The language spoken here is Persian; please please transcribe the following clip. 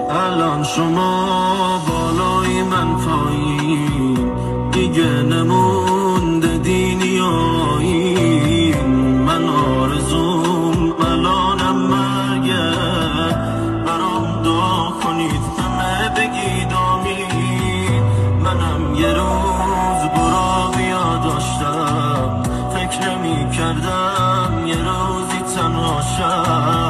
الان شما بالای من پایین، دیگه نمونده دینیایی. من آرزوم الانم مرگه، برام دعا کنید همه بگید آمین. منم یه روز برا داشتم، فکر نمی کردم یه روزی تنها شم.